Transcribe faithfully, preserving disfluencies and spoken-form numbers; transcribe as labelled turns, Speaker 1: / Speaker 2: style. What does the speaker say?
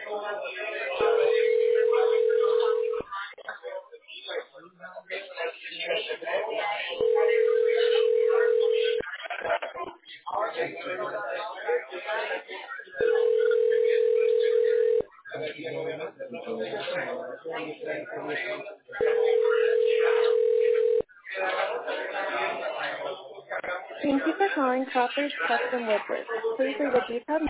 Speaker 1: Thank you for calling Crawford's Custom Woodwork. Please leave a detailed